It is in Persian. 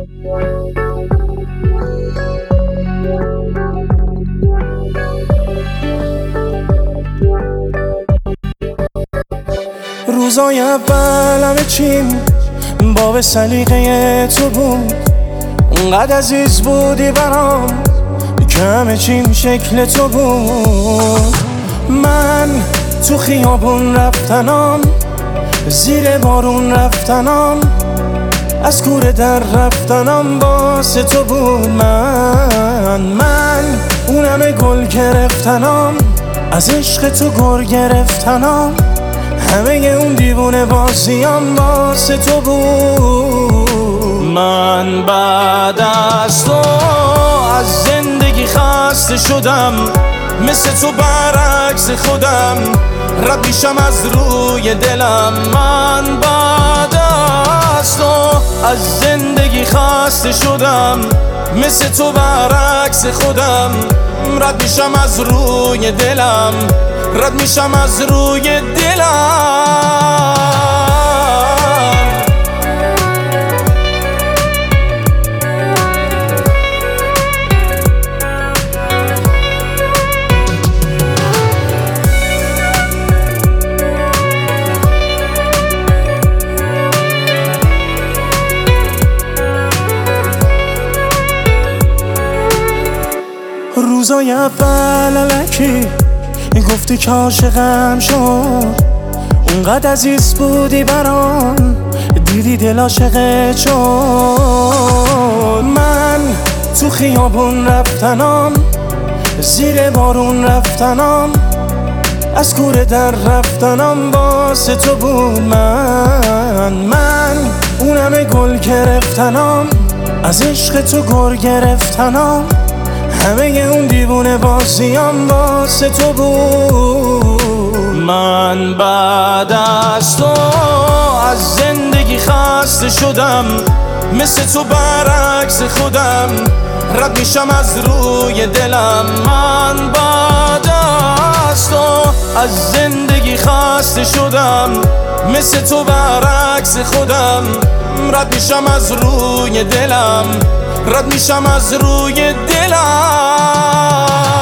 روزای اول همه چیم باب سلیقه تو بود، اونقدر عزیز بودی برام که همه چیم شکل تو بود. من تو خیابون رفتنام، زیر بارون رفتنام، از کوره در رفتنام واسه تو بود. من اون همه گل گرفتنام، از عشق تو گر گرفتنام، همه اون دیوونه بازیام واسه تو بود. من بعد از تو از زندگی خسته شدم، مثل تو برعکس خودم رد میشم از روی دلم. من بعد از تو از زندگی خسته شدم، مثل تو برعکس خودم رد میشم از روی دلم، رد میشم از روی دلم. روزای اول الکی گفتی که عاشقم شد، اونقدر عزیز بودی برام دیدی دل عاشقت شد. من تو خیابون رفتنام، زیر بارون رفتنام، از کوره در رفتنام واسه تو بود. من اون همه گل گرفتنام، از عشق تو گر گرفتنام، همه اون دیوونه بازیام واسه تو بود. من بعد از تو از زندگی خسته شدم، مثل تو برعکس خودم رد میشم از روی دلم. من بعد از تو از زندگی خسته شدم، مثل تو برعکس خودم رد میشم از روی دلم، رد میشم از روی دلم.